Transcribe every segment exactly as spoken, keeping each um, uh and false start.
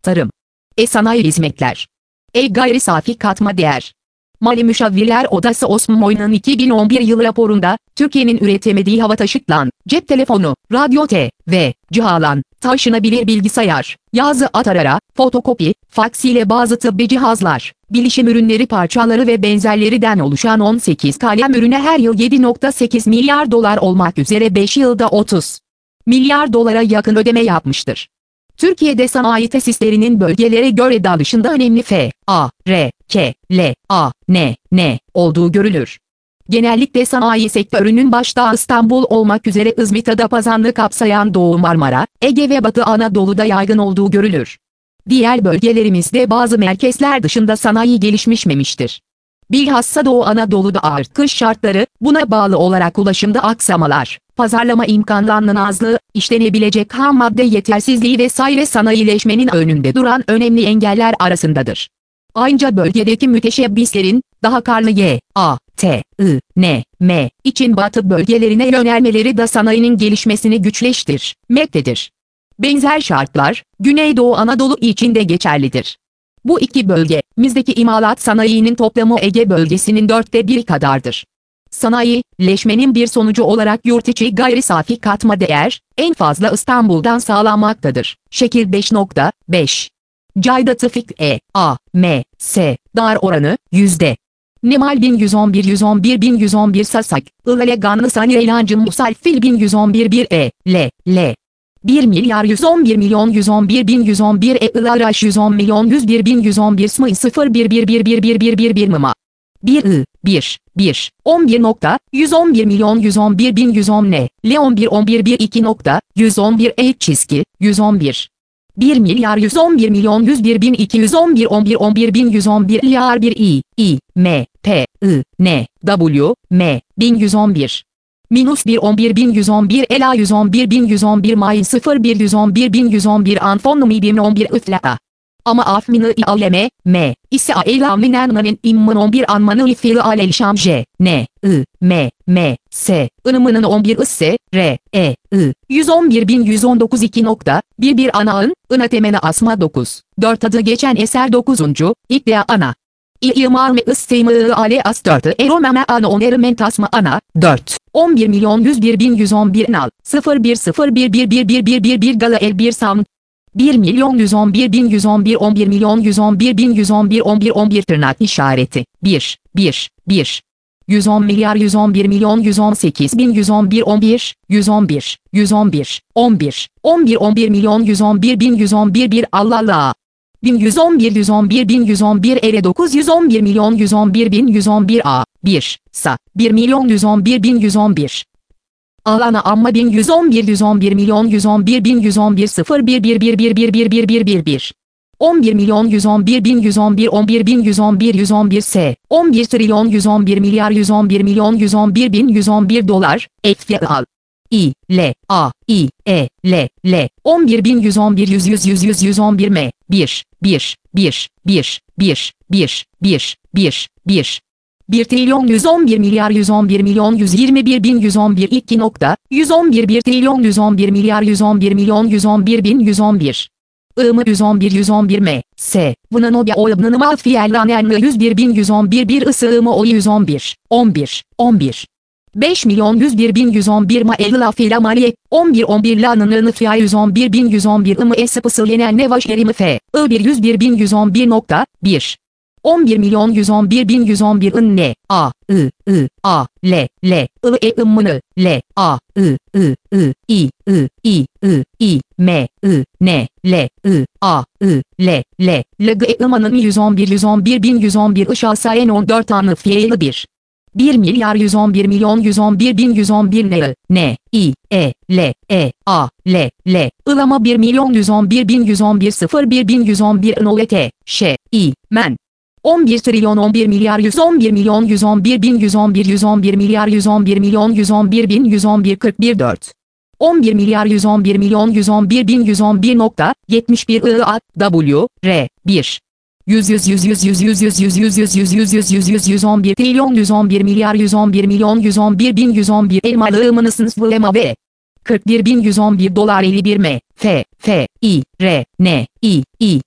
Tarım. E-sanayi hizmetler. E-gayri safi katma değer. Mali Müşavirler Odası Osmoy'un iki bin on bir yılı raporunda, Türkiye'nin üretemediği hava taşıtlan, cep telefonu, radyo T V cihalan, taşınabilir bilgisayar, yazı atarara, fotokopi, faks ile bazı tıbbi cihazlar, bilişim ürünleri parçaları ve benzerlerinden oluşan on sekiz kalem ürüne her yıl yedi nokta sekiz milyar dolar olmak üzere beş yılda otuz milyar dolara yakın ödeme yapmıştır. Türkiye'de sanayi tesislerinin bölgelere göre dağılışında önemli F, A, R, K, L, A, N, N olduğu görülür. Genellikle sanayi sektörünün başta İstanbul olmak üzere İzmit Adapazarı'nı kapsayan Doğu Marmara, Ege ve Batı Anadolu'da yaygın olduğu görülür. Diğer bölgelerimizde bazı merkezler dışında sanayi gelişmemiştir. Bilhassa Doğu Anadolu'da ağır kış şartları, buna bağlı olarak ulaşımda aksamalar, pazarlama imkanlarının azlığı, işlenebilecek ham madde yetersizliği vesaire sanayileşmenin önünde duran önemli engeller arasındadır. Ayrıca bölgedeki müteşebbislerin, daha karlı Y, A, T, I, N, M için batı bölgelerine yönelmeleri de sanayinin gelişmesini güçleştirmektedir. Benzer şartlar, Güneydoğu Anadolu için de geçerlidir. Bu iki bölgemizdeki imalat sanayinin toplamı Ege bölgesinin dörtte biri kadardır. Sanayileşmenin bir sonucu olarak yurt içi gayri safi katma değer, en fazla İstanbul'dan sağlanmaktadır. Şekil beş nokta beş. Cayda Tıfik E, A, M, S, dar oranı, yüzde. Nemal bin yüz on bir yüz on bir bin yüz on bir Sasak, İlale Ganlı Sani Eylancım Musalfil bin yüz on bir bir E, L, L. bir milyar yüz on bir milyon yüz on bir bin yüz on bir E Ilaraş yüz on milyon yüz bir bin yüz on bir S M I sıfır bir bir bir bir bir bir bir bir M M A bir I bir bir on bir nokta yüz on bir milyon yüz on bir bin yüz on N L on bir on bir bir iki nokta yüz on bir E çizgi yüz on bir bir milyar yüz on bir milyon yüz bir bin iki yüz on bir on bir on bir bin yüz on bir L R bir I I M P I N W M bin yüz on bir minus bir on bir bin yüz on bir Ela yüz on bir bin yüz on bir May sıfır bir yüz on bir bin yüz on bir Anfonumi bin on bir Üfla. Ama afmini i aleme, m, ise a elaminen imman on bir anmanı ifil alel şamje, n, i, m, m, s, ınımının on bir isse, r, e, i, yüz on bir bin yüz on dokuz iki nokta, bir bir anaın, ına temene asma dokuz, dört adı geçen eser dokuzuncu, iddia ana. İ imar me ısteymi ale as dört eromeme ana onerim tasma ana, dört, on bir milyon yüz bir bin yüz on bir nal, sıfır bir sıfır bir bir bir bir bir bir bir gala el bir sound. bir milyon yüz on bir bin yüz on bir on bir milyon yüz on bir bin yüz on bir on bir on bir tırnak işareti bir bir bir yüz on milyar yüz on bir milyon yüz on sekiz bin yüz on bir on bir yüz on bir yüz on bir on bir on bir on bir milyon yüz on bir bin yüz on bir bir Allah Allah bin yüz on bir yüz on bir bin yüz on bir ere dokuz yüz on bir milyon yüz on bir bin yüz on bir a bir sa bir milyon yüz on bir bin yüz on bir alana amma bin yüz on bir yüz on bir milyon yüz on bir bin yüz on bir sıfır bir bir bir bir bir bir bir bir bir bir on bir milyon yüz on bir bin yüz on bir on bir bin yüz on bir yüz on bir s on bir trilyon yüz on bir milyar yüz on bir milyon yüz on bir bin yüz on bir dolar F al I L A I E L L on bir bin yüz on bir yüz yüz yüz yüz yüz on bir M bir bir bir bir bir bir bir bir bir bir trilyon yüz on bir milyar yüz on bir milyon yüz yirmi bir bin yüz on bir iki nokta yüz on bir bir trilyon yüz on bir milyar yüz on bir milyon yüz on bir bin yüz on bir ımı yüz on bir yüz on bir M S vının o o ımını malfiyellanenli yüz bir bin yüz on bir bir ısığımı o yüz on bir on bir on bir beş milyon yüz bir bin yüz on bir ma elila filamali on bir on bir lanını fiyya yüz on bir bin yüz on bir ımı esıpısı lenen nevaşerimi f I bir yüz bir bin yüz on bir nokta bir on bir milyon yüz on bir bin yüz on bir ın ne a I I a l l ı e ımmını l a I I I i I i I i m I n l I a I l l l g e ımanın yüz on bir yüz on bir bin yüz on bir ışalsa en on dört anı fiyeli bir bir milyar yüz on bir milyon yüz on bir bin yüz on bir ne n i e l e a l l ılama bir milyon yüz on bir bin yüz on bir sıfır bir bin yüz on bir nolete ş i men on bir trilyon on bir milyar yüz on bir milyon yüz on bir bin yüz on bir yüz on bir milyar yüz on bir milyon yüz on bir bin yüz on bir kırk bir dört on bir milyar yüz on bir milyon yüz on bir bin yüz on bir nokta yetmiş bir I A W R bir yüz yüz yüz yüz yüz yüz yüz yüz yüz yüz yüz yüz yüz yüz yüz yüz on bir trilyon yüz on bir milyar yüz on bir milyon yüz on bir bin yüz on bir elmalı ımınısınız vlema ve kırk bir bin yüz on bir dolar elli bir M F F I R N I I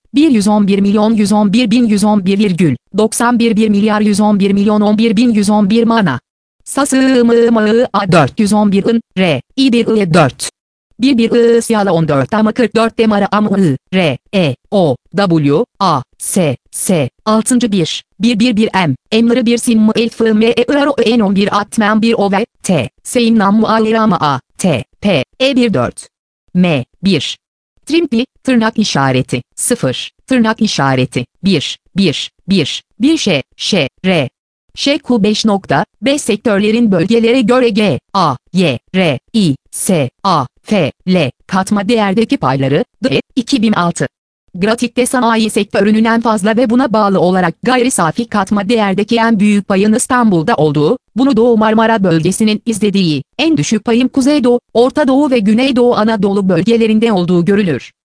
bir yüz on bir milyon yüz on bir bin yüz on bir virgül doksan bir bir milyar yüz on bir milyon on bir bin yüz on bir mana. Sasımı a dört yüz on bir ın r i bir i dört. bir bir i siyala on dört ama kırk dört demara am i r e o w a s s altıncı bir bir bir bir m emları bir sim elf m e aro en on bir atmen bir o ve t seyim nam alirama a t p e bir dört m bir trimpi tırnak işareti sıfır tırnak işareti bir bir bir bir ş ş r ş q beş nokta beş sektörlerin bölgelere göre G, A, Y, R, I, S, A, F, L katma değerdeki payları D E iki bin altı. Grafikte sanayi sektörünün en fazla ve buna bağlı olarak gayri safi katma değerdeki en büyük payın İstanbul'da olduğu, bunu Doğu Marmara bölgesinin izlediği, en düşük payın Kuzeydoğu, Orta Doğu ve Güneydoğu Anadolu bölgelerinde olduğu görülür.